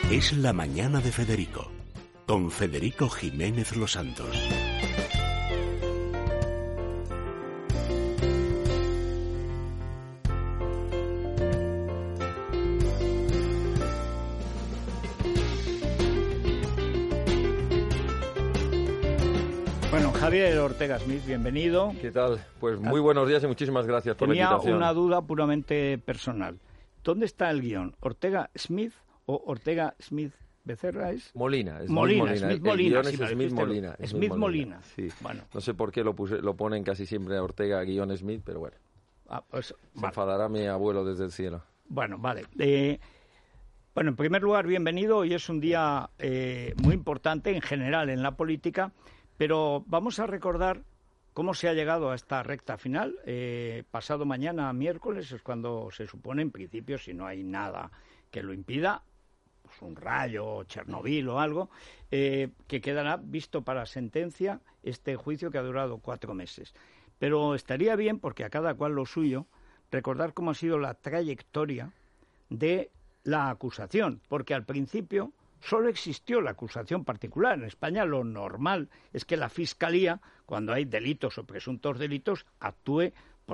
Es la mañana de Federico, con Federico Jiménez Los Santos. Bueno, Javier Ortega Smith, bienvenido. ¿Qué tal? Pues muy buenos días y muchísimas gracias por la invitación. Tenía una duda puramente personal. ¿Dónde está el guión? ¿Ortega Smith o Ortega Smith Becerra es? Molina. Smith Molina. El guión es Smith Molina. Smith Molina. Sí. Bueno. No sé por qué lo ponen casi siempre a Ortega guión Smith, pero bueno. Pues, se enfadará mi abuelo desde el cielo. Bueno, vale. Bueno, en primer lugar, bienvenido. Hoy es un día muy importante en general en la política, pero vamos a recordar cómo se ha llegado a esta recta final. Pasado mañana, miércoles, es cuando se supone, en principio, si no hay nada que lo impida, pues un rayo, Chernobyl o algo, que quedará visto para sentencia este juicio que ha durado 4 meses. Pero estaría bien, porque a cada cual lo suyo, recordar cómo ha sido la trayectoria de la acusación, porque al principio solo existió la acusación particular. En España lo normal es que la Fiscalía, cuando hay delitos o presuntos delitos, actúe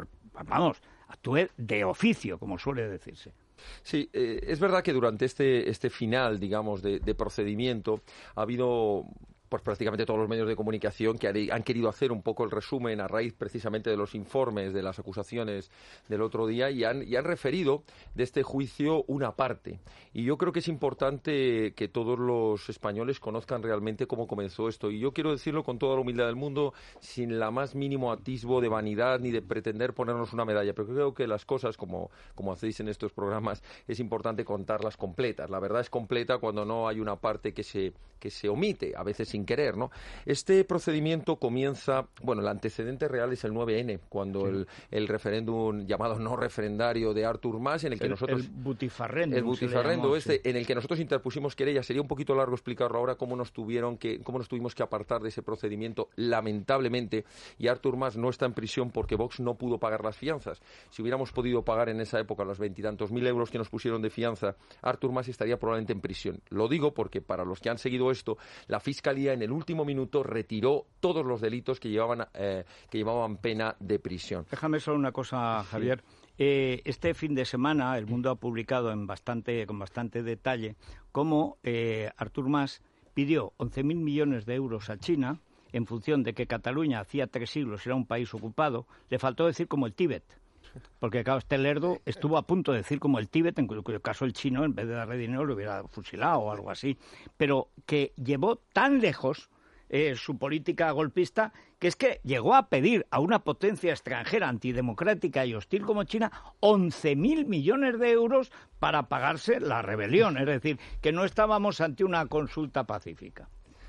de oficio, como suele decirse. Sí, es verdad que durante este final, digamos, de procedimiento ha habido pues prácticamente todos los medios de comunicación que han querido hacer un poco el resumen a raíz precisamente de los informes de las acusaciones del otro día y han referido de este juicio una parte. Y yo creo que es importante que todos los españoles conozcan realmente cómo comenzó esto. Y yo quiero decirlo con toda la humildad del mundo, sin la más mínimo atisbo de vanidad ni de pretender ponernos una medalla. Pero creo que las cosas, como hacéis en estos programas, es importante contarlas completas. La verdad es completa cuando no hay una parte que se omite, a veces sin querer, ¿no? Este procedimiento comienza, bueno, el antecedente real es el 9N, cuando sí, el referéndum llamado no referendario de Artur Mas, en el que nosotros... El butifarrendo. El butifarrendo en el que nosotros interpusimos querella. Sería un poquito largo explicarlo ahora cómo nos tuvimos que apartar de ese procedimiento, lamentablemente, y Artur Mas no está en prisión porque Vox no pudo pagar las fianzas. Si hubiéramos podido pagar en esa época los 20 y tantos mil euros que nos pusieron de fianza, Artur Mas estaría probablemente en prisión. Lo digo porque para los que han seguido esto, la Fiscalía en el último minuto retiró todos los delitos que llevaban pena de prisión. Déjame solo una cosa, Javier. Sí. Este fin de semana El Mundo ha publicado con bastante detalle cómo Artur Mas pidió 11.000 millones de euros a China en función de que Cataluña hacía 3 siglos era un país ocupado. Le faltó decir como el Tíbet. Porque, claro, este lerdo estuvo a punto de decir como el Tíbet, en cuyo caso el chino, en vez de darle dinero, lo hubiera fusilado o algo así. Pero que llevó tan lejos su política golpista, que es que llegó a pedir a una potencia extranjera antidemocrática y hostil como China 11.000 millones de euros para pagarse la rebelión. Es decir, que no estábamos ante una consulta pacífica.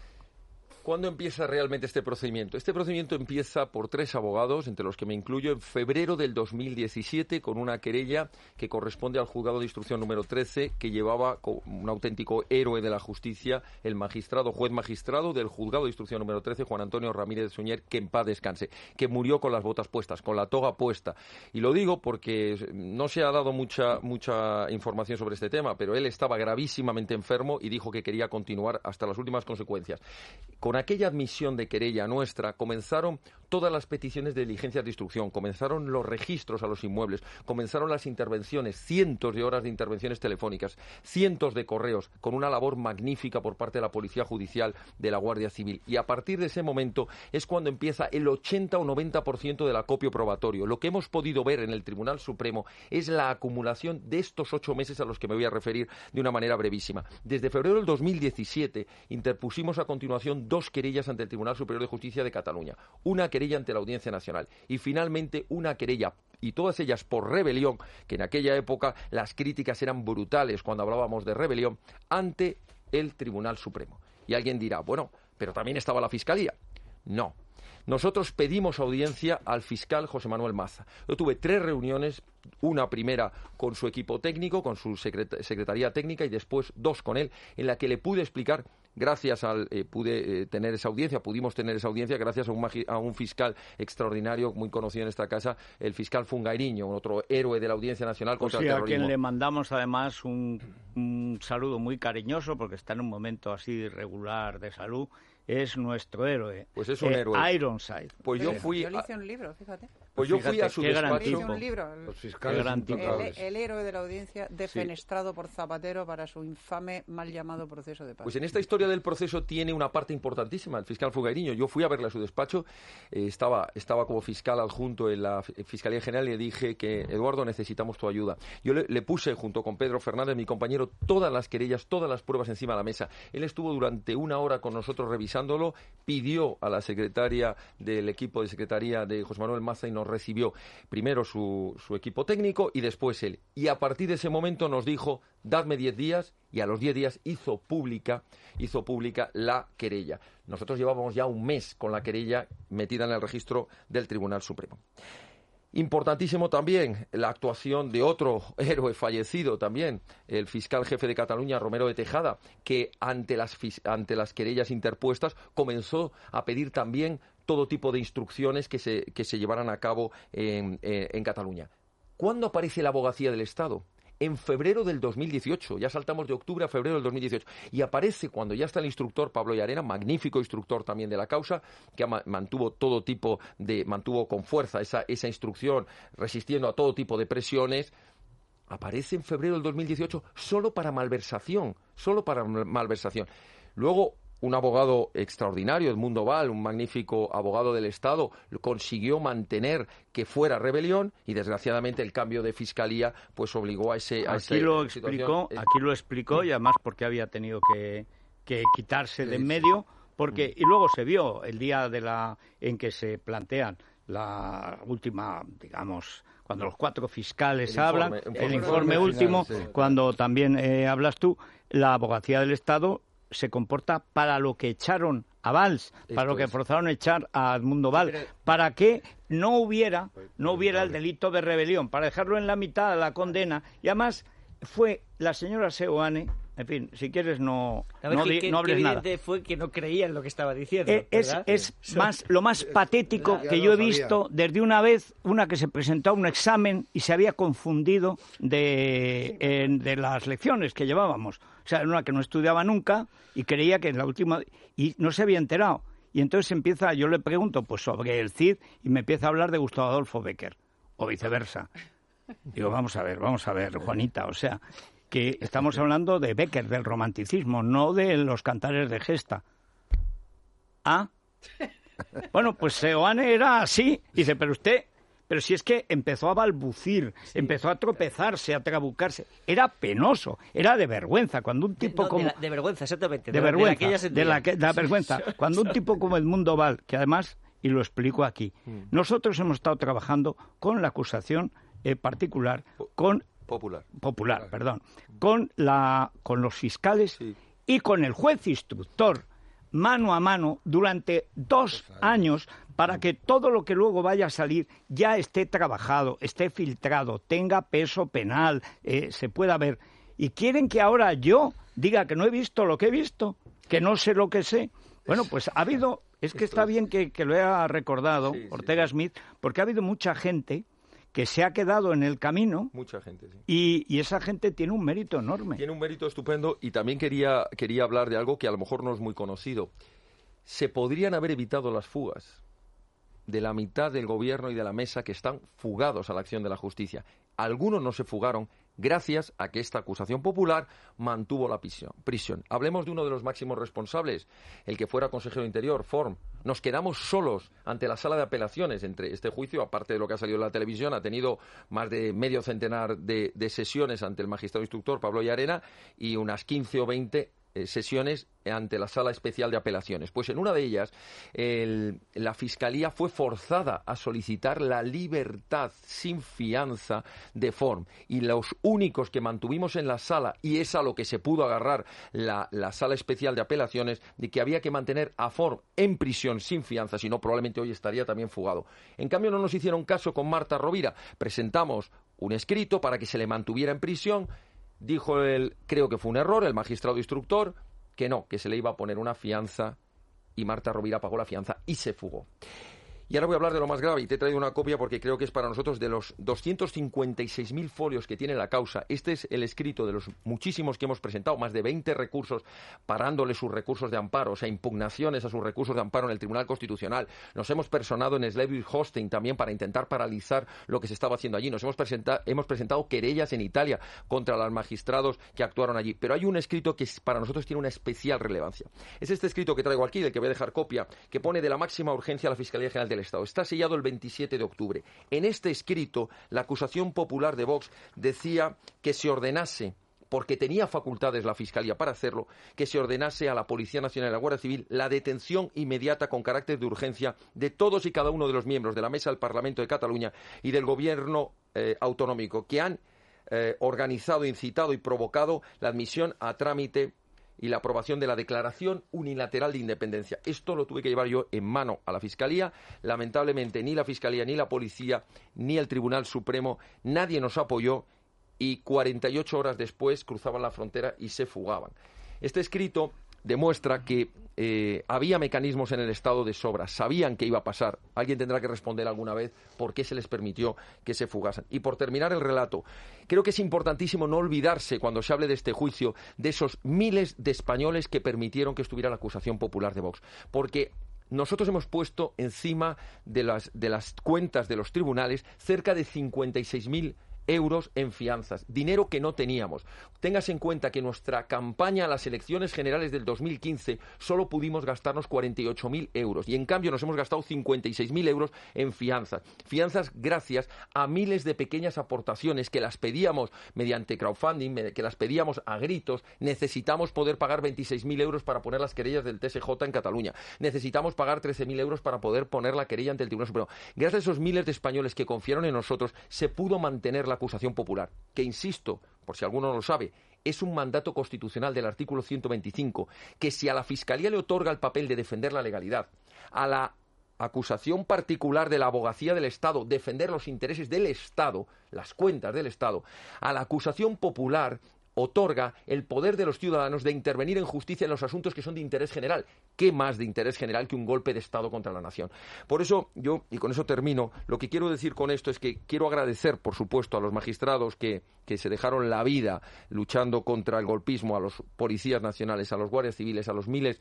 ¿Cuándo empieza realmente este procedimiento? Este procedimiento empieza por 3 abogados, entre los que me incluyo, en febrero del 2017, con una querella que corresponde al juzgado de instrucción número 13, que llevaba un auténtico héroe de la justicia, el juez magistrado del juzgado de instrucción número 13, Juan Antonio Ramírez Suñer, que en paz descanse, que murió con las botas puestas, con la toga puesta. Y lo digo porque no se ha dado mucha información sobre este tema, pero él estaba gravísimamente enfermo y dijo que quería continuar hasta las últimas consecuencias. Con aquella admisión de querella nuestra comenzaron todas las peticiones de diligencias de instrucción, comenzaron los registros a los inmuebles, comenzaron las intervenciones, cientos de horas de intervenciones telefónicas, cientos de correos, con una labor magnífica por parte de la Policía Judicial, de la Guardia Civil. Y a partir de ese momento es cuando empieza el 80 o 90% del acopio probatorio. Lo que hemos podido ver en el Tribunal Supremo es la acumulación de estos 8 meses a los que me voy a referir de una manera brevísima. Desde febrero del 2017 interpusimos a continuación 2 querellas ante el Tribunal Superior de Justicia de Cataluña, una querella ante la Audiencia Nacional y finalmente una querella, y todas ellas por rebelión, que en aquella época las críticas eran brutales cuando hablábamos de rebelión, ante el Tribunal Supremo. Y alguien dirá, bueno, pero también estaba la Fiscalía. No. Nosotros pedimos audiencia al fiscal José Manuel Maza. Yo tuve 3 reuniones, una primera con su equipo técnico, con su secretaría técnica, y después 2 con él, en la que le pude explicar gracias al pudimos tener esa audiencia gracias a un fiscal extraordinario muy conocido en esta casa, el fiscal Fungairiño, otro héroe de la Audiencia Nacional contra el terrorismo. A quien le mandamos además un saludo muy cariñoso porque está en un momento así irregular de salud. Es nuestro héroe. Pues es un héroe. Ironside. Pues yo le hice un libro, fíjate. Pues yo fui a su despacho. Le hice un libro. Los fiscales el héroe de la audiencia defenestrado por Zapatero para su infame mal llamado proceso de paz. Pues en esta historia del proceso tiene una parte importantísima el fiscal Fungairiño. Yo fui a verle a su despacho, estaba como fiscal adjunto en la Fiscalía General y le dije que, Eduardo, necesitamos tu ayuda. Yo le puse, junto con Pedro Fernández, mi compañero, todas las querellas, todas las pruebas encima de la mesa. Él estuvo durante 1 hora con nosotros revisándolo, pidió a la secretaria del equipo de secretaría de José Manuel Maza y nos recibió primero su equipo técnico y después él. Y a partir de ese momento nos dijo, dadme 10 días, y a los 10 días hizo pública la querella. Nosotros llevábamos ya un mes con la querella metida en el registro del Tribunal Supremo. Importantísimo también la actuación de otro héroe fallecido también, el fiscal jefe de Cataluña, Romero de Tejada, que ante las querellas interpuestas comenzó a pedir también todo tipo de instrucciones que se llevaran a cabo en Cataluña. ¿Cuándo aparece la abogacía del Estado? En febrero del 2018, ya saltamos de octubre a febrero del 2018, y aparece cuando ya está el instructor Pablo Llarena, magnífico instructor también de la causa, que mantuvo con fuerza esa instrucción, resistiendo a todo tipo de presiones. Aparece en febrero del 2018 solo para malversación. Luego, un abogado extraordinario, Edmundo Val, un magnífico abogado del Estado, consiguió mantener que fuera rebelión y, desgraciadamente, el cambio de fiscalía pues obligó a ese... Aquí lo explicó y además porque había tenido que quitarse de en medio, porque y luego se vio el día en que se plantean la última, digamos, cuando los 4 fiscales hablan, el informe último, final, sí. Cuando también hablas tú, la abogacía del Estado se comporta para lo que echaron a Valls, para lo que forzaron a echar a Edmundo Val, para que no hubiera el delito de rebelión, para dejarlo en la mitad de la condena. Y además fue la señora Seoane, en fin, si quieres no hables nada. Evidente fue que no creía en lo que estaba diciendo. Es lo más patético que yo he visto desde una que se presentó a un examen y se había confundido de las lecciones que llevábamos. O sea, una que no estudiaba nunca y creía que en la última... y no se había enterado. Y entonces yo le pregunto pues sobre el Cid y me empieza a hablar de Gustavo Adolfo Bécquer, o viceversa. Digo, vamos a ver, Juanita, o sea, que estamos hablando de Bécquer, del romanticismo, no de los cantares de gesta. ¿Ah? Bueno, pues Seoane era así. Dice, pero si es que empezó a balbucir, empezó a tropezarse, a trabucarse. Era penoso, era de vergüenza. Cuando un tipo de vergüenza, exactamente. De la vergüenza. Cuando un tipo como Edmundo Val, que además, y lo explico aquí, nosotros hemos estado trabajando con la acusación particular, popular, con los fiscales y con el juez instructor, mano a mano, durante 2 años, para que todo lo que luego vaya a salir ya esté trabajado, esté filtrado, tenga peso penal, se pueda ver. Y quieren que ahora yo diga que no he visto lo que he visto, que no sé lo que sé. Bueno, pues ha habido, es que está bien que lo haya recordado Ortega Smith, porque ha habido mucha gente que se ha quedado en el camino. Mucha gente, sí. Y esa gente tiene un mérito enorme. Tiene un mérito estupendo, y también quería hablar de algo que a lo mejor no es muy conocido. Se podrían haber evitado las fugas de la mitad del gobierno y de la mesa que están fugados a la acción de la justicia. Algunos no se fugaron gracias a que esta acusación popular mantuvo la prisión. Hablemos de uno de los máximos responsables, el que fuera consejero de Interior, Forn. Nos quedamos solos ante la sala de apelaciones entre este juicio, aparte de lo que ha salido en la televisión, ha tenido más de medio centenar de sesiones ante el magistrado instructor Pablo Llarena y unas 15 o 20 sesiones ante la Sala Especial de Apelaciones. Pues en una de ellas la Fiscalía fue forzada a solicitar la libertad sin fianza de Forn, y los únicos que mantuvimos en la sala, y es a lo que se pudo agarrar la Sala Especial de Apelaciones, de que había que mantener a Forn en prisión sin fianza, si no probablemente hoy estaría también fugado. En cambio no nos hicieron caso con Marta Rovira. Presentamos un escrito para que se le mantuviera en prisión. Dijo creo que fue un error, el magistrado instructor, que no, que se le iba a poner una fianza y Marta Rovira pagó la fianza y se fugó. Y ahora voy a hablar de lo más grave, y te he traído una copia porque creo que es para nosotros de los 256.000 folios que tiene la causa. Este es el escrito de los muchísimos que hemos presentado, más de 20 recursos, parándole sus recursos de amparo, o sea, impugnaciones a sus recursos de amparo en el Tribunal Constitucional. Nos hemos personado en Schleswig-Holstein también para intentar paralizar lo que se estaba haciendo allí. Hemos presentado querellas en Italia contra los magistrados que actuaron allí. Pero hay un escrito que para nosotros tiene una especial relevancia. Es este escrito que traigo aquí, del que voy a dejar copia, que pone de la máxima urgencia a la Fiscalía General del Estado. Está sellado el 27 de octubre. En este escrito, la acusación popular de Vox decía que se ordenase, porque tenía facultades la Fiscalía para hacerlo, que se ordenase a la Policía Nacional y a la Guardia Civil la detención inmediata con carácter de urgencia de todos y cada uno de los miembros de la Mesa del Parlamento de Cataluña y del Gobierno autonómico que han organizado, incitado y provocado la admisión a trámite y la aprobación de la Declaración Unilateral de Independencia. Esto lo tuve que llevar yo en mano a la Fiscalía. Lamentablemente ni la Fiscalía, ni la Policía, ni el Tribunal Supremo, nadie nos apoyó y 48 horas después cruzaban la frontera y se fugaban. Este escrito demuestra que había mecanismos en el Estado de sobra, sabían que iba a pasar. Alguien tendrá que responder alguna vez por qué se les permitió que se fugasen. Y por terminar el relato, creo que es importantísimo no olvidarse, cuando se hable de este juicio, de esos miles de españoles que permitieron que estuviera la acusación popular de Vox. Porque nosotros hemos puesto encima de las cuentas de los tribunales cerca de 56.000 euros en fianzas, dinero que no teníamos. Téngase en cuenta que nuestra campaña a las elecciones generales del 2015 solo pudimos gastarnos 48.000 euros y en cambio nos hemos gastado 56.000 euros en fianzas. Fianzas gracias a miles de pequeñas aportaciones que las pedíamos mediante crowdfunding, que las pedíamos a gritos. Necesitamos poder pagar 26.000 euros para poner las querellas del TSJ en Cataluña. Necesitamos pagar 13.000 euros para poder poner la querella ante el Tribunal Supremo. Gracias a esos miles de españoles que confiaron en nosotros, se pudo mantener la acusación popular, que insisto, por si alguno no lo sabe, es un mandato constitucional del artículo 125, que si a la Fiscalía le otorga el papel de defender la legalidad, a la acusación particular de la abogacía del Estado, defender los intereses del Estado, las cuentas del Estado, a la acusación popular otorga el poder de los ciudadanos de intervenir en justicia en los asuntos que son de interés general. ¿Qué más de interés general que un golpe de Estado contra la nación? Por eso yo, y con eso termino, lo que quiero decir con esto es que quiero agradecer, por supuesto, a los magistrados que se dejaron la vida luchando contra el golpismo, a los policías nacionales, a los guardias civiles, a los miles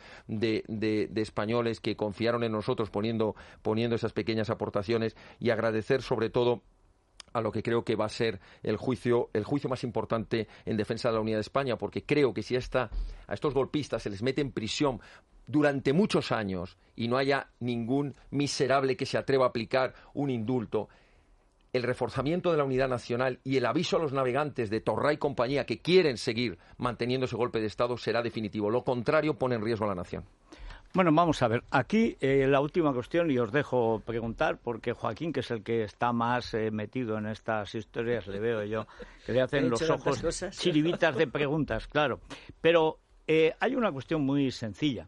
de españoles que confiaron en nosotros poniendo esas pequeñas aportaciones, y agradecer sobre todo a lo que creo que va a ser el juicio más importante en defensa de la unidad de España, porque creo que si a estos golpistas se les mete en prisión durante muchos años y no haya ningún miserable que se atreva a aplicar un indulto, el reforzamiento de la unidad nacional y el aviso a los navegantes de Torra y compañía que quieren seguir manteniendo ese golpe de Estado será definitivo. Lo contrario pone en riesgo a la nación. Bueno, vamos a ver. Aquí la última cuestión, y os dejo preguntar, porque Joaquín, que es el que está más metido en estas historias, le veo yo, que le hacen los ojos chiribitas de preguntas, claro. Pero hay una cuestión muy sencilla.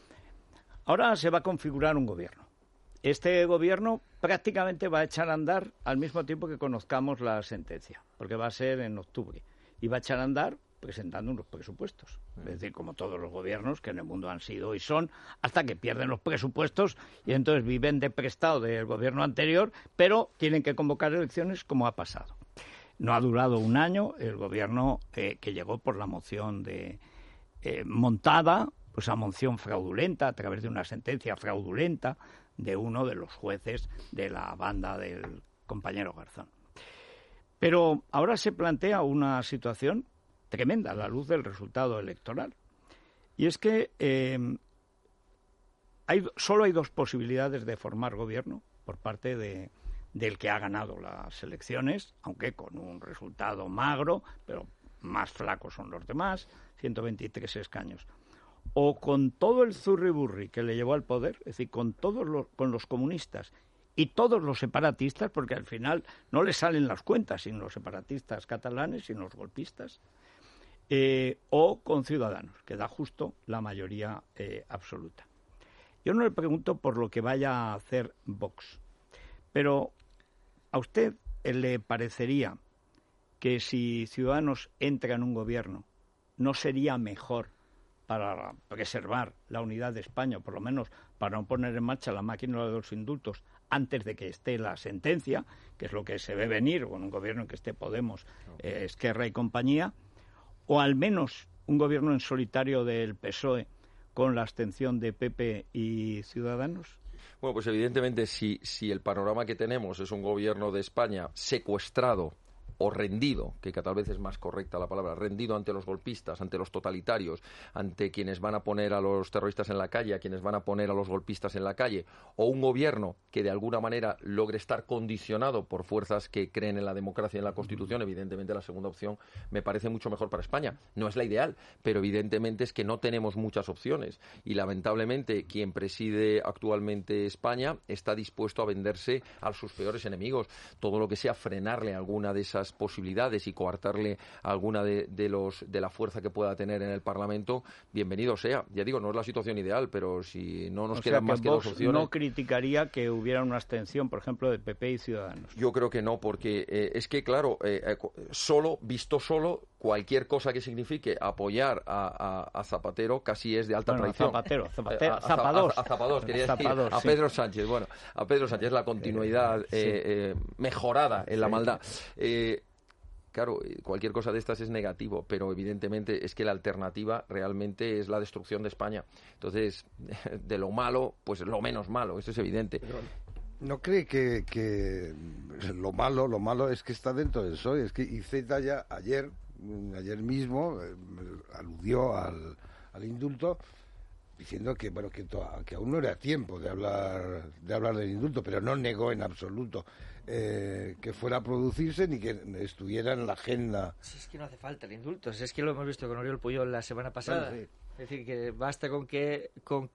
Ahora se va a configurar un gobierno. Este gobierno prácticamente va a echar a andar al mismo tiempo que conozcamos la sentencia, porque va a ser en octubre. Y va a echar a andar presentando unos presupuestos. Es decir, como todos los gobiernos que en el mundo han sido y son, hasta que pierden los presupuestos y entonces viven de prestado del gobierno anterior, pero tienen que convocar elecciones como ha pasado. No ha durado un año el gobierno que llegó por la moción montada, pues a moción fraudulenta, a través de una sentencia fraudulenta de uno de los jueces de la banda del compañero Garzón. Pero ahora se plantea una situación tremenda a la luz del resultado electoral. Y es que solo hay dos posibilidades de formar gobierno por parte del que ha ganado las elecciones, aunque con un resultado magro, pero más flacos son los demás, 123 escaños. O con todo el zurriburri que le llevó al poder, es decir, con los comunistas y todos los separatistas, porque al final no les salen las cuentas sin los separatistas catalanes, sin los golpistas, o con Ciudadanos, que da justo la mayoría absoluta. Yo no le pregunto por lo que vaya a hacer Vox, pero ¿a usted le parecería que si Ciudadanos entra en un gobierno no sería mejor para preservar la unidad de España, por lo menos para no poner en marcha la máquina de los indultos antes de que esté la sentencia, que es lo que se ve venir con un gobierno en que esté Podemos, Esquerra y compañía, o al menos un gobierno en solitario del PSOE con la abstención de PP y Ciudadanos? Bueno, pues evidentemente si el panorama que tenemos es un gobierno de España secuestrado o rendido, que tal vez es más correcta la palabra, rendido ante los golpistas, ante los totalitarios, ante quienes van a poner a los terroristas en la calle, a quienes van a poner a los golpistas en la calle, o un gobierno que de alguna manera logre estar condicionado por fuerzas que creen en la democracia y en la Constitución, evidentemente la segunda opción me parece mucho mejor para España. No es la ideal, pero evidentemente es que no tenemos muchas opciones y lamentablemente quien preside actualmente España está dispuesto a venderse a sus peores enemigos. Todo lo que sea frenarle alguna de esas posibilidades y coartarle alguna de la fuerza que pueda tener en el Parlamento, bienvenido sea. Ya digo, no es la situación ideal, pero si no nos quedan más que dos opciones. ¿No criticaría que hubiera una abstención, por ejemplo, de PP y Ciudadanos? Yo creo que no, porque es que, claro, visto solo, cualquier cosa que signifique apoyar a Zapatero casi es de alta traición. Zapados, quería decir, a Pedro Sánchez. Bueno, a Pedro Sánchez la continuidad mejorada en la maldad. Claro, cualquier cosa de estas es negativo, pero evidentemente es que la alternativa realmente es la destrucción de España. Entonces, de lo malo, pues lo menos malo, eso es evidente. ¿No cree que lo malo es que está dentro del PSOE? Es que Iceta ya ayer mismo aludió al indulto diciendo que que aún no era tiempo de hablar del indulto, pero no negó en absoluto que fuera a producirse ni que estuviera en la agenda. Si es que no hace falta el indulto, si es que lo hemos visto con Oriol Pujol la semana pasada. Bueno, sí. Es decir, que basta con que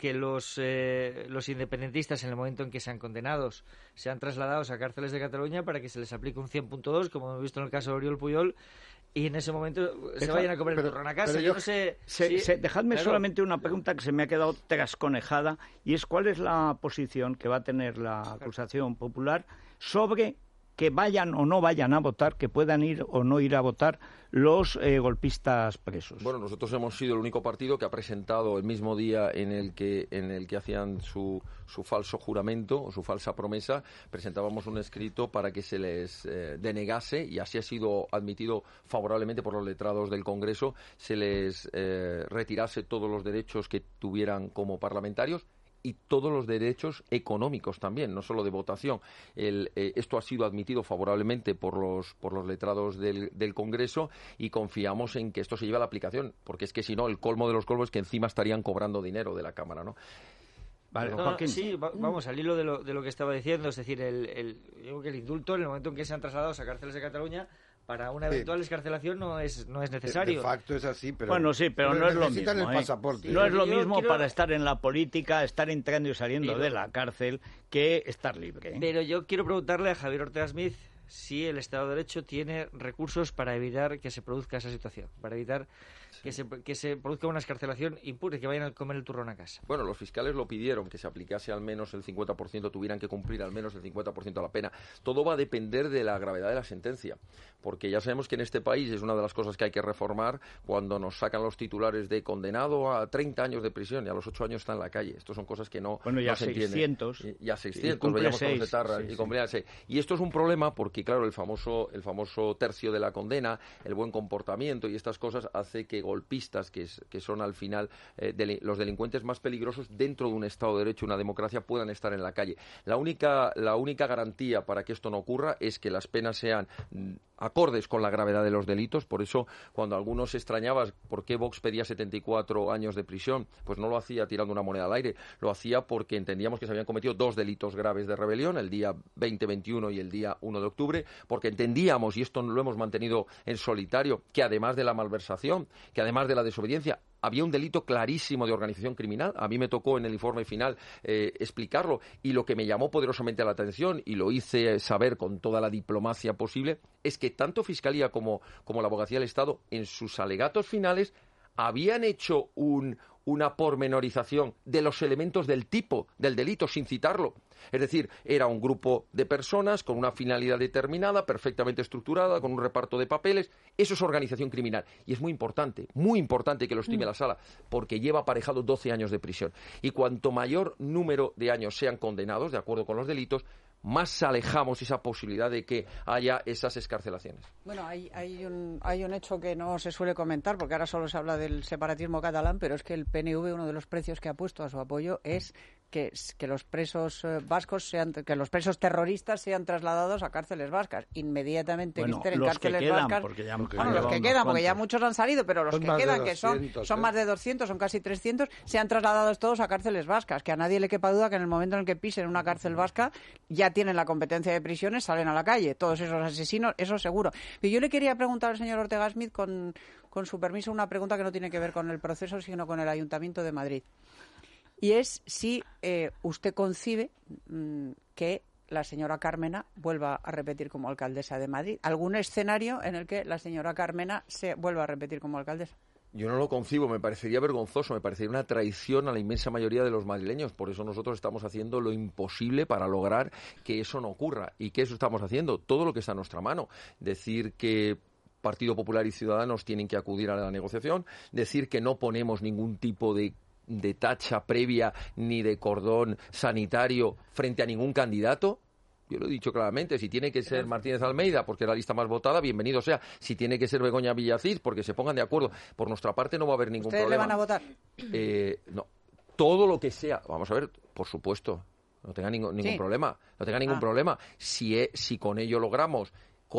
los independentistas, en el momento en que sean condenados, sean trasladados a cárceles de Cataluña para que se les aplique un 100.2, como hemos visto en el caso de Oriol Pujol, y en ese momento se vayan a comer el turrón a casa. Yo no sé... Dejadme solamente una pregunta que se me ha quedado trasconejada, y es ¿cuál es la posición que va a tener la acusación popular sobre que vayan o no vayan a votar, que puedan ir o no ir a votar los golpistas presos? Bueno, nosotros hemos sido el único partido que ha presentado el mismo día en el que hacían su falso juramento o su falsa promesa, presentábamos un escrito para que se les denegase, y así ha sido admitido favorablemente por los letrados del Congreso, se les retirase todos los derechos que tuvieran como parlamentarios y todos los derechos económicos también, no solo de votación. Esto ha sido admitido favorablemente por los letrados del Congreso, y confiamos en que esto se lleve a la aplicación, porque es que si no, el colmo de los colmos es que encima estarían cobrando dinero de la Cámara, ¿no? Vale, sí, vamos, al hilo de lo que estaba diciendo, es decir, digo que el indulto, en el momento en que sean trasladados a cárceles de Cataluña, para una eventual excarcelación no es necesario. De facto es así, pero... Bueno, sí, pero no es lo mismo. El pasaporte. No es lo mismo para estar en la política, estar entrando y saliendo de la cárcel, que estar libre. Pero yo quiero preguntarle a Javier Ortega Smith si el Estado de Derecho tiene recursos para evitar que se produzca esa situación, para evitar que se produzca una excarcelación impune, que vayan a comer el turrón a casa. Bueno, los fiscales lo pidieron, que se aplicase al menos el 50%, tuvieran que cumplir al menos el 50% de la pena. Todo va a depender de la gravedad de la sentencia, porque ya sabemos que en este país es una de las cosas que hay que reformar cuando nos sacan los titulares de condenado a 30 años de prisión y a los 8 años está en la calle. Estos son cosas que no se entienden. Ya 600, veíamos con los etarras y cumplía 6. Y esto es un problema porque, claro, el famoso tercio de la condena, el buen comportamiento y estas cosas hace que golpistas, que son al final los delincuentes más peligrosos dentro de un Estado de Derecho, una democracia, puedan estar en la calle. La única garantía para que esto no ocurra es que las penas sean acordes con la gravedad de los delitos. Por eso, cuando algunos se extrañaban por qué Vox pedía 74 años de prisión, pues no lo hacía tirando una moneda al aire, lo hacía porque entendíamos que se habían cometido 2 delitos graves de rebelión, el día 20, 21 y el día 1 de octubre, porque entendíamos, y esto lo hemos mantenido en solitario, que además de la malversación, que además de la desobediencia, había un delito clarísimo de organización criminal. A mí me tocó en el informe final explicarlo, y lo que me llamó poderosamente la atención, y lo hice saber con toda la diplomacia posible, es que tanto Fiscalía como la Abogacía del Estado, en sus alegatos finales, habían hecho un una pormenorización de los elementos del tipo del delito sin citarlo. Es decir, era un grupo de personas con una finalidad determinada, perfectamente estructurada, con un reparto de papeles. Eso es organización criminal. Y es muy importante que lo estime la Sala, porque lleva aparejado 12 años de prisión. Y cuanto mayor número de años sean condenados, de acuerdo con los delitos, más alejamos esa posibilidad de que haya esas excarcelaciones. Bueno, hay un hecho que no se suele comentar, porque ahora solo se habla del separatismo catalán, pero es que el PNV, uno de los precios que ha puesto a su apoyo es que los presos vascos que los presos terroristas sean trasladados a cárceles vascas. Inmediatamente que estén en cárceles vascas. Los que quedan, porque ya muchos han salido, pero los que quedan, que son más de 200, son casi 300, sean trasladados todos a cárceles vascas. Que a nadie le quepa duda que en el momento en el que pisen una cárcel vasca ya tienen la competencia de prisiones, salen a la calle. Todos esos asesinos, eso seguro. Pero yo le quería preguntar al señor Ortega Smith, con su permiso, una pregunta que no tiene que ver con el proceso, sino con el Ayuntamiento de Madrid. Y es si usted concibe que la señora Carmena vuelva a repetir como alcaldesa de Madrid. ¿Algún escenario en el que la señora Carmena se vuelva a repetir como alcaldesa? Yo no lo concibo, me parecería vergonzoso, me parecería una traición a la inmensa mayoría de los madrileños. Por eso nosotros estamos haciendo lo imposible para lograr que eso no ocurra. ¿Y qué eso estamos haciendo? Todo lo que está en nuestra mano. Decir que Partido Popular y Ciudadanos tienen que acudir a la negociación, decir que no ponemos ningún tipo de tacha previa ni de cordón sanitario frente a ningún candidato. Yo lo he dicho claramente, si tiene que ser Martínez Almeida porque es la lista más votada, bienvenido sea. Si tiene que ser Begoña Villacís porque se pongan de acuerdo. Por nuestra parte no va a haber ningún problema. ¿Ustedes le van a votar? No. Todo lo que sea, vamos a ver, por supuesto, no tenga ningún problema. No tenga ningún problema. Si con ello logramos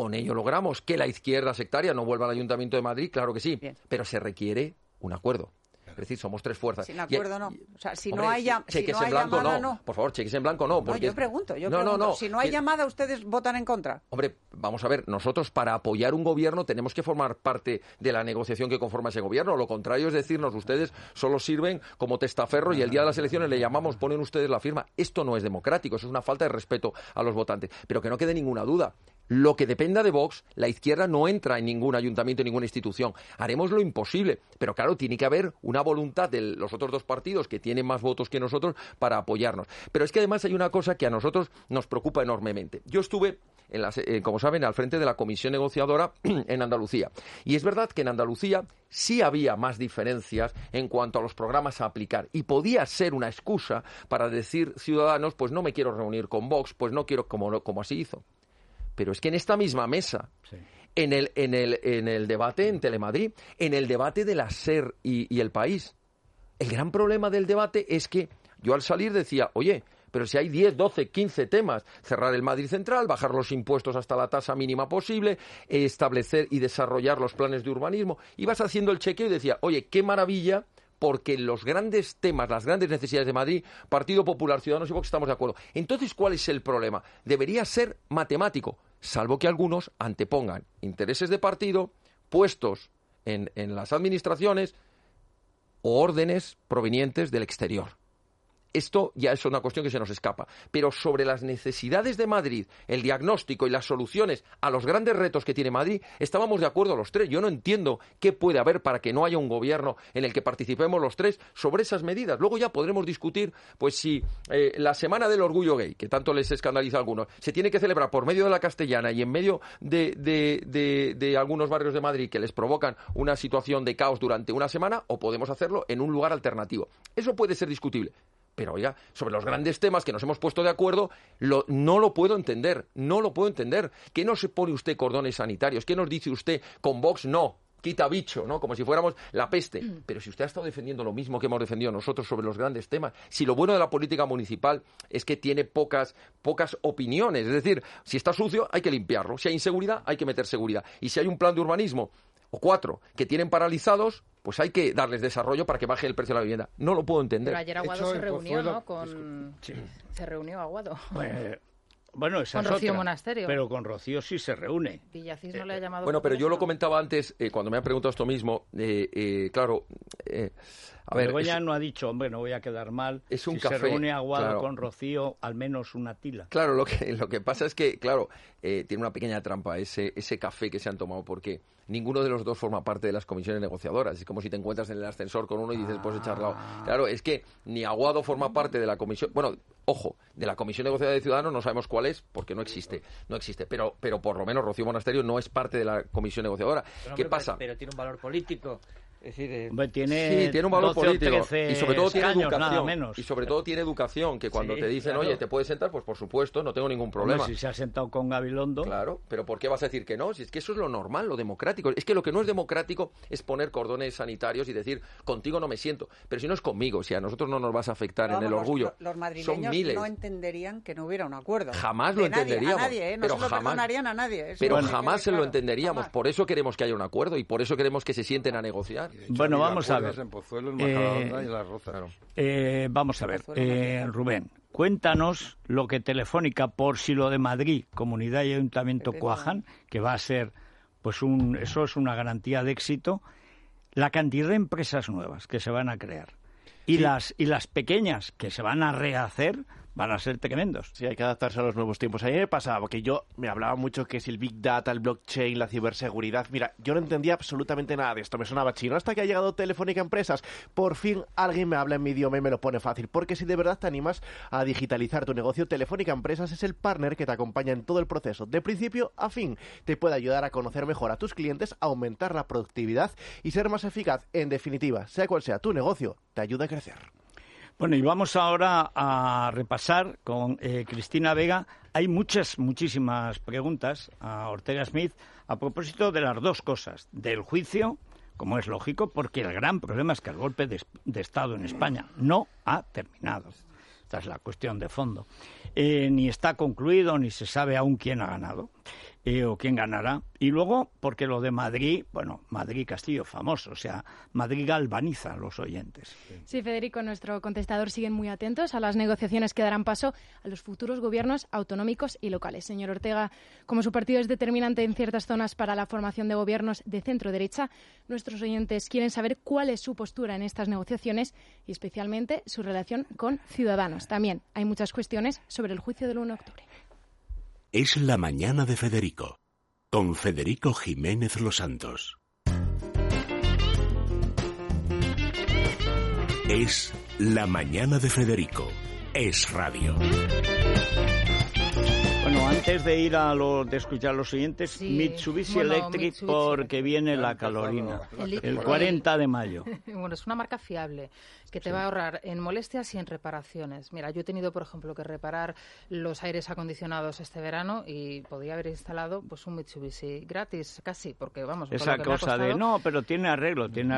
que la izquierda sectaria no vuelva al Ayuntamiento de Madrid, claro que sí. Bien. Pero se requiere un acuerdo. Es decir, somos tres fuerzas. Sin acuerdo no. O sea, si hombre, no hay llamada, no. Por favor, cheques en blanco no. Porque yo pregunto. No. Si no hay llamada, ¿ustedes votan en contra? Hombre, vamos a ver, nosotros para apoyar un gobierno tenemos que formar parte de la negociación que conforma ese gobierno. Lo contrario es decirnos, ustedes solo sirven como testaferros y el día de las elecciones le llamamos, ponen ustedes la firma. Esto no es democrático, eso es una falta de respeto a los votantes. Pero que no quede ninguna duda. Lo que dependa de Vox, la izquierda no entra en ningún ayuntamiento, en ninguna institución. Haremos lo imposible. Pero claro, tiene que haber una voluntad de los otros dos partidos que tienen más votos que nosotros para apoyarnos. Pero es que además hay una cosa que a nosotros nos preocupa enormemente. Yo estuve, como saben, al frente de la comisión negociadora en Andalucía. Y es verdad que en Andalucía sí había más diferencias en cuanto a los programas a aplicar. Y podía ser una excusa para decir Ciudadanos, pues no me quiero reunir con Vox, pues no quiero, como así hizo. Pero es que en esta misma mesa, en el debate en Telemadrid, en el debate de la SER y El País, el gran problema del debate es que yo al salir decía, oye, pero si hay 10, 12, 15 temas, cerrar el Madrid Central, bajar los impuestos hasta la tasa mínima posible, establecer y desarrollar los planes de urbanismo, ibas haciendo el chequeo y decía, oye, qué maravilla, porque los grandes temas, las grandes necesidades de Madrid, Partido Popular, Ciudadanos y Vox estamos de acuerdo. Entonces, ¿cuál es el problema? Debería ser matemático, salvo que algunos antepongan intereses de partido, puestos en las administraciones o órdenes provenientes del exterior. Esto ya es una cuestión que se nos escapa. Pero sobre las necesidades de Madrid, el diagnóstico y las soluciones a los grandes retos que tiene Madrid, estábamos de acuerdo los tres. Yo no entiendo qué puede haber para que no haya un gobierno en el que participemos los tres sobre esas medidas. Luego ya podremos discutir, pues si la Semana del Orgullo Gay, que tanto les escandaliza a algunos, se tiene que celebrar por medio de la Castellana y en medio de algunos barrios de Madrid que les provocan una situación de caos durante una semana, o podemos hacerlo en un lugar alternativo. Eso puede ser discutible. Pero, oiga, sobre los grandes temas que nos hemos puesto de acuerdo, no lo puedo entender. ¿Qué no se pone usted cordones sanitarios? ¿Qué nos dice usted con Vox? No, quita bicho, ¿no? Como si fuéramos la peste. Pero si usted ha estado defendiendo lo mismo que hemos defendido nosotros sobre los grandes temas, si lo bueno de la política municipal es que tiene pocas opiniones, es decir, si está sucio hay que limpiarlo, si hay inseguridad hay que meter seguridad, y si hay un plan de urbanismo o 4 que tienen paralizados, pues hay que darles desarrollo para que baje el precio de la vivienda. No lo puedo entender. Pero ayer Aguado se reunió, ¿no? Se reunió Aguado. Bueno, esa con es Rocío otra, Monasterio. Pero con Rocío sí se reúne. Villacís no le ha llamado. Bueno, pero yo lo comentaba antes, cuando me han preguntado esto mismo, claro, A ver, Begoña no ha dicho, hombre, no voy a quedar mal. Es un si café, se reúne Aguado claro. con Rocío, al menos una tila. Claro, lo que pasa es que, claro, tiene una pequeña trampa ese café que se han tomado, porque ninguno de los dos forma parte de las comisiones negociadoras. Es como si te encuentras en el ascensor con uno y dices, pues he charlado. Claro, es que ni Aguado forma parte de la comisión... Bueno, ojo, de la comisión negociadora de Ciudadanos no sabemos cuál es, porque no existe. Pero por lo menos Rocío Monasterio no es parte de la comisión negociadora. ¿Qué pasa? Pero tiene un valor político. Es decir, Hombre, tiene un valor 12 o político 13 y sobre todo tiene escaños, educación, nada menos. y sobre todo tiene educación, que cuando Sí, te dicen, claro. oye, te puedes sentar, pues por supuesto, no tengo ningún problema. Hombre, si se ha sentado con Gabilondo. Claro, pero ¿por qué vas a decir que no? Si es que eso es lo normal, lo democrático. Es que lo que no es democrático es poner cordones sanitarios y decir, contigo no me siento. Pero si no es conmigo, si a nosotros no nos vas a afectar en el orgullo. Los Son madrileños miles. no entenderían que no hubiera un acuerdo. Jamás De lo nadie, entenderíamos. A nadie, no pero se lo jamás, perdonarían a nadie. Eso pero que jamás quede se lo claro. entenderíamos. Jamás. Por eso queremos que haya un acuerdo y por eso queremos que se sienten a negociar. De hecho, Bueno, ha habido vamos a acuerdos ver. en Pozuelo, en Majadahonda y en Las Rozas. Claro. Vamos a ver, Rubén, cuéntanos lo que Telefónica, por si lo de Madrid, Comunidad y Ayuntamiento cuajan, que va a ser, pues eso es una garantía de éxito, la cantidad de empresas nuevas que se van a crear y las pequeñas que se van a rehacer van a ser tremendos. Sí, hay que adaptarse a los nuevos tiempos. A mí me pasaba, porque yo me hablaba mucho que es el Big Data, el blockchain, la ciberseguridad. Mira, yo no entendía absolutamente nada de esto, me sonaba chino. Hasta que ha llegado Telefónica Empresas, por fin alguien me habla en mi idioma y me lo pone fácil. Porque si de verdad te animas a digitalizar tu negocio, Telefónica Empresas es el partner que te acompaña en todo el proceso, de principio a fin. Te puede ayudar a conocer mejor a tus clientes, aumentar la productividad y ser más eficaz. En definitiva, sea cual sea tu negocio, te ayuda a crecer. Bueno, y vamos ahora a repasar con Cristina Vega. Hay muchísimas preguntas a Ortega Smith a propósito de las dos cosas, del juicio, como es lógico, porque el gran problema es que el golpe de Estado en España no ha terminado. Esta es la cuestión de fondo. Ni está concluido, ni se sabe aún quién ha ganado. O quién ganará. Y luego, porque lo de Madrid, bueno, Madrid-Castillo famoso, o sea, Madrid galvaniza a los oyentes. Sí, Federico, nuestro contestador siguen muy atentos a las negociaciones que darán paso a los futuros gobiernos autonómicos y locales. Señor Ortega, como su partido es determinante en ciertas zonas para la formación de gobiernos de centro-derecha, nuestros oyentes quieren saber cuál es su postura en estas negociaciones y especialmente su relación con Ciudadanos. También hay muchas cuestiones sobre el juicio del 1 de octubre. Es la mañana de Federico, con Federico Jiménez Los Santos. Es la mañana de Federico. Es radio. Bueno, antes de ir de escuchar a los siguientes, Sí, Mitsubishi bueno, Electric, Mitsubishi porque Electric. viene la calorina. El 40 de mayo. Bueno, es una marca fiable que te va a ahorrar en molestias y en reparaciones. Mira, yo he tenido, por ejemplo, que reparar los aires acondicionados este verano y podía haber instalado pues un Mitsubishi gratis, casi, porque vamos, Esa con lo que me ha cosa de, costado. no, pero tiene arreglo. El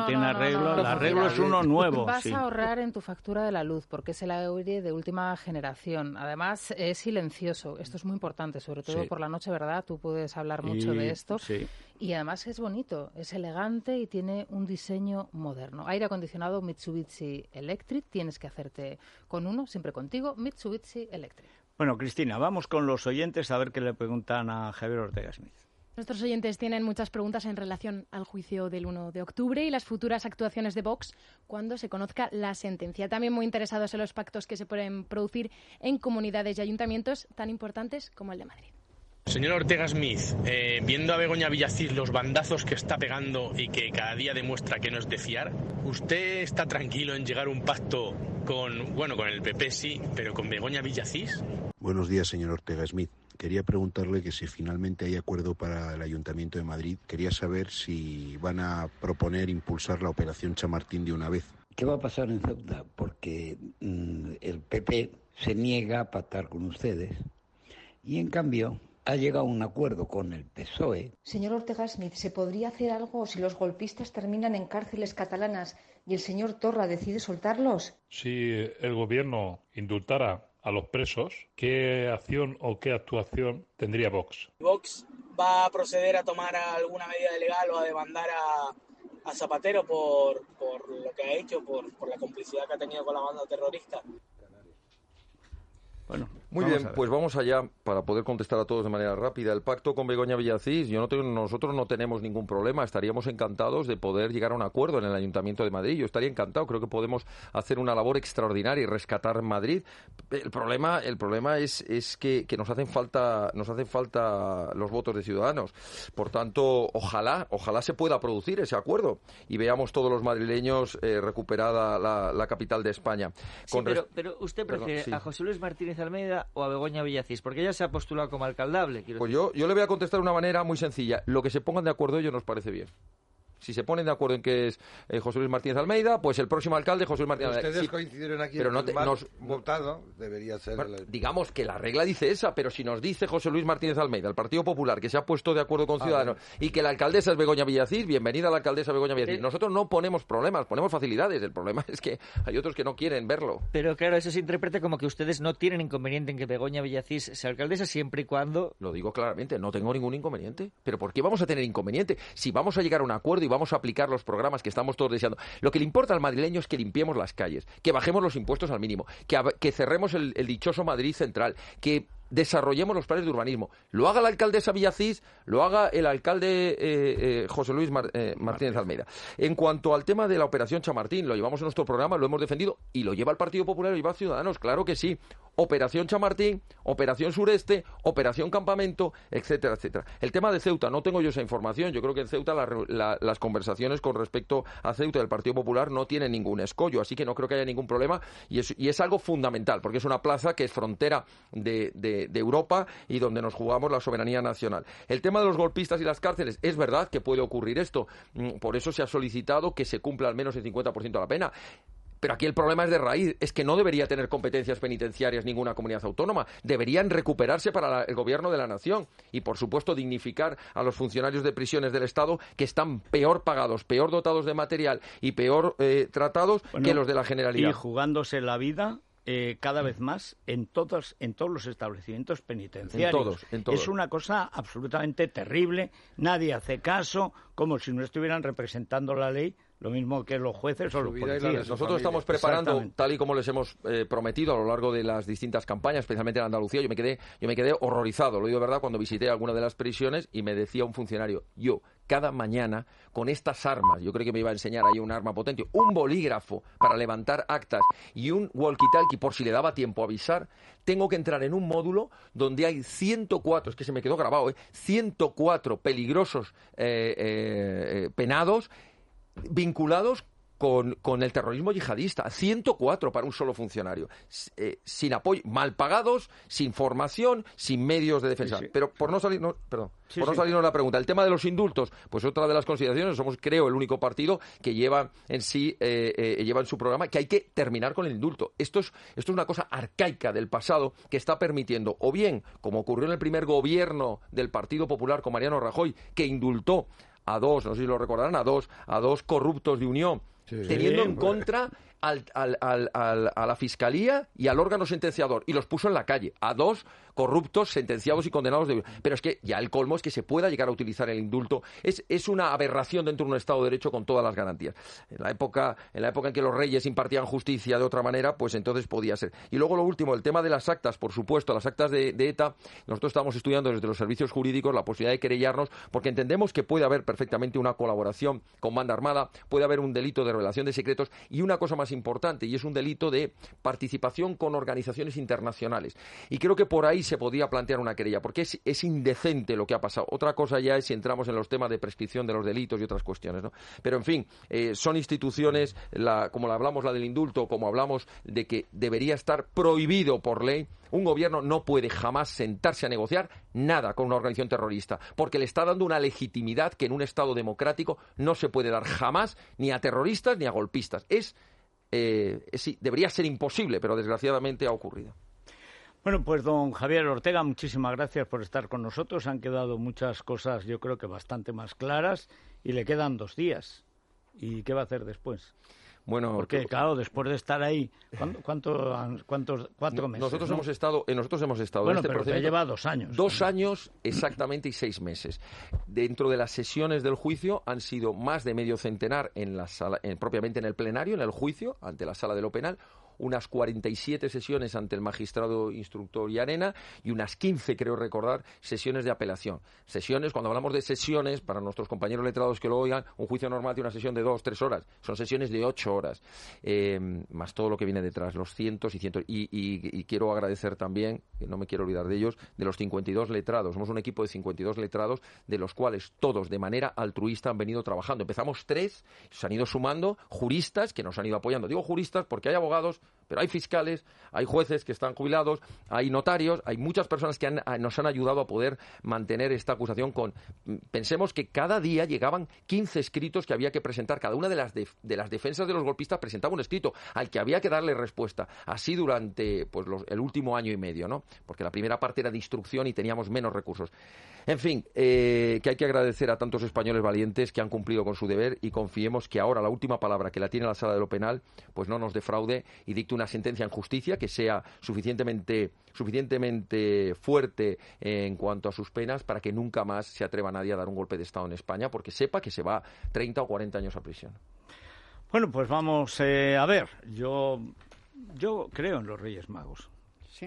arreglo es uno nuevo. Vas sí. a ahorrar en tu factura de la luz porque es el aire de última generación. Además, es silencioso. Esto es muy importante, sobre todo Sí. por la noche, ¿verdad? Tú puedes hablar mucho de esto. Sí. Y además es bonito, es elegante y tiene un diseño moderno. Aire acondicionado Mitsubishi Electric, tienes que hacerte con uno, siempre contigo, Mitsubishi Electric. Bueno, Cristina, vamos con los oyentes a ver qué le preguntan a Javier Ortega Smith. Nuestros oyentes tienen muchas preguntas en relación al juicio del 1 de octubre y las futuras actuaciones de Vox cuando se conozca la sentencia. También muy interesados en los pactos que se pueden producir en comunidades y ayuntamientos tan importantes como el de Madrid. Señor Ortega Smith, viendo a Begoña Villacís los bandazos que está pegando y que cada día demuestra que no es de fiar, ¿usted está tranquilo en llegar a un pacto con el PP sí, pero con Begoña Villacís? Buenos días, señor Ortega Smith. Quería preguntarle que si finalmente hay acuerdo para el Ayuntamiento de Madrid, quería saber si van a proponer impulsar la Operación Chamartín de una vez. ¿Qué va a pasar en Ceuta? Porque el PP se niega a pactar con ustedes y, en cambio, ha llegado a un acuerdo con el PSOE. Señor Ortega Smith, ¿se podría hacer algo si los golpistas terminan en cárceles catalanas y el señor Torra decide soltarlos? Si el gobierno indultara a los presos, ¿qué acción o qué actuación tendría Vox? ¿Vox va a proceder a tomar alguna medida legal o a demandar a Zapatero por lo que ha hecho, por la complicidad que ha tenido con la banda terrorista? Bueno, Muy bien, pues vamos allá para poder contestar a todos de manera rápida. El pacto con Begoña Villacís, nosotros no tenemos ningún problema. Estaríamos encantados de poder llegar a un acuerdo en el Ayuntamiento de Madrid. Yo estaría encantado. Creo que podemos hacer una labor extraordinaria y rescatar Madrid. El problema es que nos hacen falta los votos de Ciudadanos. Por tanto, ojalá se pueda producir ese acuerdo y veamos todos los madrileños recuperada la capital de España. Sí, pero usted prefiere a José Luis Martínez Almeida o a Begoña Villacís, porque ella se ha postulado como alcaldable. Pues yo le voy a contestar de una manera muy sencilla. Lo que se pongan de acuerdo ellos nos parece bien. Si se ponen de acuerdo en que es José Luis Martínez Almeida, pues el próximo alcalde José Luis Martínez Almeida. Ustedes coincidieron aquí, pero el más votado debería ser... Digamos que la regla dice esa, pero si nos dice José Luis Martínez Almeida, el Partido Popular, que se ha puesto de acuerdo con Ciudadanos, y que la alcaldesa es Begoña Villacís, bienvenida a la alcaldesa Begoña Villacís. Nosotros no ponemos problemas, ponemos facilidades. El problema es que hay otros que no quieren verlo. Pero claro, eso se interpreta como que ustedes no tienen inconveniente en que Begoña Villacís sea alcaldesa siempre y cuando... Lo digo claramente, no tengo ningún inconveniente. ¿Pero por qué vamos a tener inconveniente? Si vamos a llegar a un acuerdo y vamos a aplicar los programas que estamos todos deseando. Lo que le importa al madrileño es que limpiemos las calles, que bajemos los impuestos al mínimo, que cerremos el dichoso Madrid Central, que desarrollemos los planes de urbanismo. Lo haga la alcaldesa Villacís, lo haga el alcalde José Luis Martínez Almeida. En cuanto al tema de la Operación Chamartín, lo llevamos en nuestro programa, lo hemos defendido y lo lleva el Partido Popular, lo lleva Ciudadanos, claro que sí. Operación Chamartín, Operación Sureste, Operación Campamento, etcétera, etcétera. El tema de Ceuta, no tengo yo esa información. Yo creo que en Ceuta las conversaciones con respecto a Ceuta del Partido Popular no tienen ningún escollo, así que no creo que haya ningún problema y es algo fundamental, porque es una plaza que es frontera de Europa y donde nos jugamos la soberanía nacional. El tema de los golpistas y las cárceles, es verdad que puede ocurrir esto, por eso se ha solicitado que se cumpla al menos el 50% de la pena. Pero aquí el problema es de raíz, es que no debería tener competencias penitenciarias ninguna comunidad autónoma. Deberían recuperarse para el gobierno de la nación y, por supuesto, dignificar a los funcionarios de prisiones del Estado que están peor pagados, peor dotados de material y peor tratados que los de la Generalidad. Y jugándose la vida cada vez más en todos los establecimientos penitenciarios. En todos. Es una cosa absolutamente terrible. Nadie hace caso, como si no estuvieran representando la ley, lo mismo que los jueces o los policías. Nosotros estamos preparando, tal y como les hemos prometido a lo largo de las distintas campañas, especialmente en Andalucía. Yo me quedé horrorizado, lo digo de verdad, cuando visité alguna de las prisiones y me decía un funcionario, cada mañana, con estas armas, yo creo que me iba a enseñar ahí un arma potente, un bolígrafo para levantar actas y un walkie-talkie por si le daba tiempo a avisar, tengo que entrar en un módulo donde hay 104, es que se me quedó grabado, 104 peligrosos penados vinculados con el terrorismo yihadista. 104 para un solo funcionario. Sin apoyo, mal pagados, sin formación, sin medios de defensa. Sí. Pero por no salirnos la pregunta, el tema de los indultos, pues otra de las consideraciones, somos, creo, el único partido que lleva en sí, lleva en su programa que hay que terminar con el indulto. Esto es una cosa arcaica del pasado que está permitiendo, o bien, como ocurrió en el primer gobierno del Partido Popular con Mariano Rajoy, que indultó a dos, no sé si lo recordarán, a dos corruptos de Unión, teniendo en contra a la Fiscalía y al órgano sentenciador, y los puso en la calle, a dos corruptos sentenciados y condenados pero es que ya el colmo es que se pueda llegar a utilizar el indulto. Es una aberración dentro de un Estado de Derecho con todas las garantías. En la época en que los reyes impartían justicia de otra manera, pues entonces podía ser. Y luego lo último, el tema de las actas, por supuesto, las actas de ETA, nosotros estamos estudiando desde los servicios jurídicos la posibilidad de querellarnos, porque entendemos que puede haber perfectamente una colaboración con banda armada, puede haber un delito de revelación de secretos y una cosa más importante, y es un delito de participación con organizaciones internacionales. Y creo que por ahí se podía plantear una querella, porque es indecente lo que ha pasado. Otra cosa ya es si entramos en los temas de prescripción de los delitos y otras cuestiones, ¿no? Pero, en fin, son instituciones, como hablamos la del indulto, como hablamos de que debería estar prohibido por ley. Un gobierno no puede jamás sentarse a negociar nada con una organización terrorista, porque le está dando una legitimidad que en un Estado democrático no se puede dar jamás ni a terroristas ni a golpistas. Sí, debería ser imposible, pero desgraciadamente ha ocurrido. Bueno, pues don Javier Ortega, muchísimas gracias por estar con nosotros. Han quedado muchas cosas, yo creo que bastante más claras, y le quedan 2 días. ¿Y qué va a hacer después? Bueno, porque claro, después de estar ahí, ¿cuántos 4 meses? Nosotros hemos estado bueno, en este pero procedimiento. Te lleva 2 años. 2 años exactamente y 6 meses. Dentro de las sesiones del juicio han sido más de medio centenar en la sala, propiamente en el plenario, en el juicio, ante la sala de lo penal. unas 47 sesiones ante el magistrado instructor y Arena y unas 15, creo recordar, sesiones de apelación. Sesiones, cuando hablamos de sesiones, para nuestros compañeros letrados que lo oigan, un juicio normal tiene una sesión de 2-3 horas. Son sesiones de 8 horas, más todo lo que viene detrás, los cientos y cientos. Y quiero agradecer también, que no me quiero olvidar de ellos, de los 52 letrados. Somos un equipo de 52 letrados, de los cuales todos de manera altruista han venido trabajando. Empezamos 3, se han ido sumando juristas que nos han ido apoyando. Digo juristas porque hay abogados, pero hay fiscales, hay jueces que están jubilados, hay notarios, hay muchas personas que nos han ayudado a poder mantener esta acusación pensemos que cada día llegaban 15 escritos que había que presentar. Cada una de las defensas de los golpistas presentaba un escrito al que había que darle respuesta. Así durante el último año y medio, ¿no? Porque la primera parte era de instrucción y teníamos menos recursos. En fin, que hay que agradecer a tantos españoles valientes que han cumplido con su deber y confiemos que ahora la última palabra que la tiene la Sala de lo Penal pues no nos defraude y dicte una sentencia en justicia que sea suficientemente fuerte en cuanto a sus penas para que nunca más se atreva nadie a dar un golpe de Estado en España porque sepa que se va 30 o 40 años a prisión. Bueno, pues vamos a ver. Yo creo en los Reyes Magos. Sí.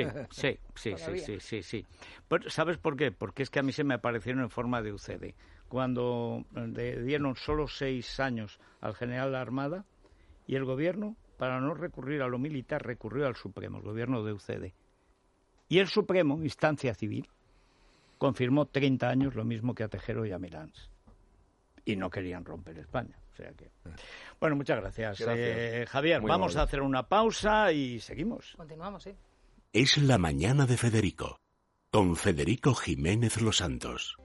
Sí. Pero, ¿sabes por qué? Porque es que a mí se me aparecieron en forma de UCD. Cuando le dieron solo 6 años al general de la Armada y el gobierno, para no recurrir a lo militar, recurrió al Supremo, el gobierno de UCD. Y el Supremo, instancia civil, confirmó 30 años, lo mismo que a Tejero y a Milans. Y no querían romper España. O sea que... Bueno, muchas gracias. Javier, muy vamos amable. A hacer una pausa y seguimos. Continuamos, sí. Es la mañana de Federico, con Federico Jiménez Los Santos.